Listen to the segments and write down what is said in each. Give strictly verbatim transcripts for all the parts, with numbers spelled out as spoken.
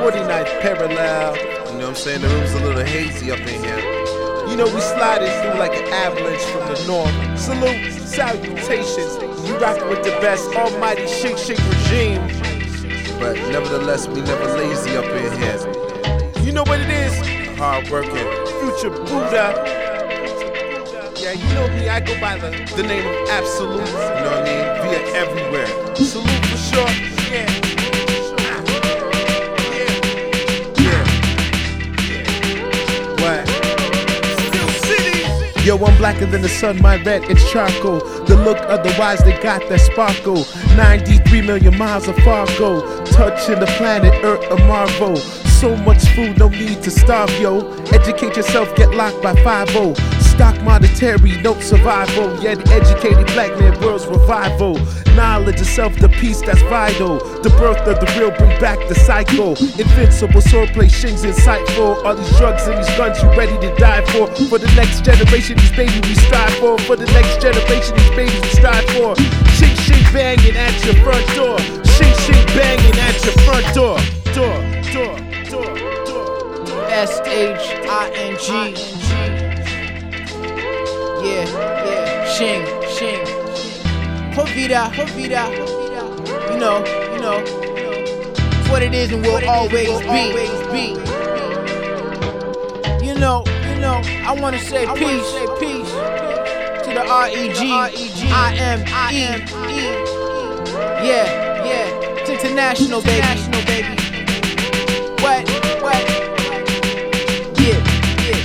forty-ninth parallel. You know what I'm saying? The room's a little hazy up in here. You know, we sliding through like an avalanche from the north. Salute, salutations. You rockin' with the best almighty shake shake regime. But nevertheless, we never lazy up in here. You know what it is? Hard working, future Buddha. Yeah, you know me, I go by the, the name of Absolute. You know what I mean? Via everywhere. Salute for sure. Yeah. Yo, I'm blacker than the sun, my red, it's charcoal. The look of the wise, they got that sparkle. ninety-three million miles of Fargo. Touching the planet, Earth, a marvel. So much food, no need to starve, yo. Educate yourself, get locked by five oh. Stock monetary, no survival. Yeah, the educated black man, world's revival. Knowledge of self, the peace that's vital. The birth of the real, bring back the cycle. Invincible swordplay, shings insightful. All these drugs and these guns you ready to die for. For the next generation, these babies we strive for. For the next generation, these babies we strive for. Shing shing banging at your front door. Shing shing banging at your front door. Door, door, door, door. S H I N G. Yeah, yeah. Shing, shing. Povida, Povida. You know, you know. It's what it is and will always be. You know, you know. I wanna say peace, peace to the R E G, I M E. Yeah, yeah. It's international, baby. What, what? Yeah, yeah.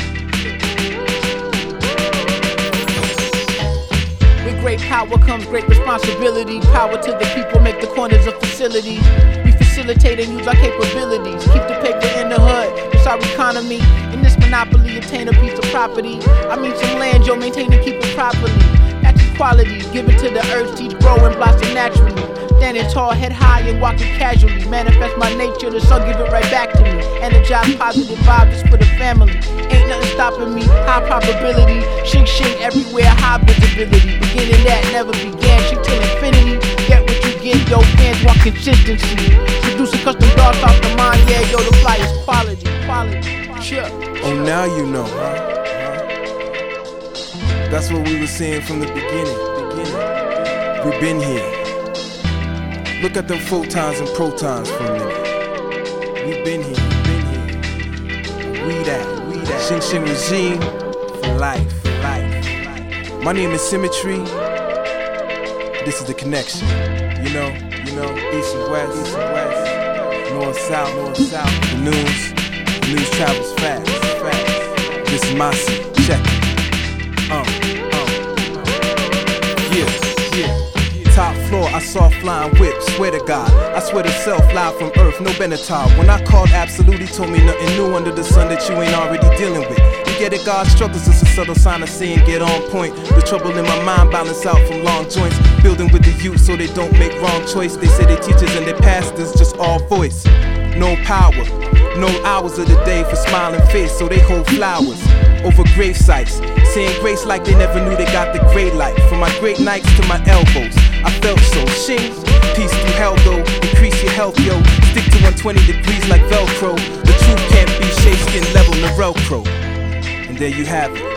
With great power comes great responsibility. Power to the people, make the corners a facility. We facilitate and use our capabilities. Keep the paper in the hood, it's our economy. In this monopoly, obtain a piece of property. I mean some land, yo, maintain and keep it properly. That's equality, give it to the earth, teach, grow and blossom naturally. Standing tall, head high and walking casually. Manifest my nature, the sun give it right back to me. Energize positive vibes for the family. Ain't nothing stopping me, high probability. Shing shing everywhere, high visibility. Beginning that never began, shing till infinity. Get what you get, yo, fans want consistency. Producing custom dogs off the mind, yeah, yo, the fly is quality, quality, sure. Oh, now you know, huh? That's what we were saying from the beginning, beginning. We've been here. Look at them photons and protons for a minute. We've been here, we've been here. We that, we that. Shing Shing regime for life, for life. My name is Symmetry. This is the connection. You know, you know, east and west, east and west, north, south, north, south. The news, the news travels fast, fast. This is my seat. Check it. Um, um. Yeah, yeah. Top floor, I saw flying whips, swear to God. I swear to self, live from earth, no Benatar. When I called Absolute, he told me nothing new under the sun that you ain't already dealing with. You get it, God struggles is a subtle sign of seeing get on point. The trouble in my mind balance out from long joints. Building with the youth so they don't make wrong choice. They say they teachers and their pastors just all voice. No power, no hours of the day for smiling face, so they hold flowers over grave sites, saying grace like they never knew they got the great light. From my great nights to my elbows, I felt so. Shing, peace through hell though, increase your health, yo. Stick to one twenty degrees like Velcro. The truth can't be shade skin level, Norelcro. And there you have it.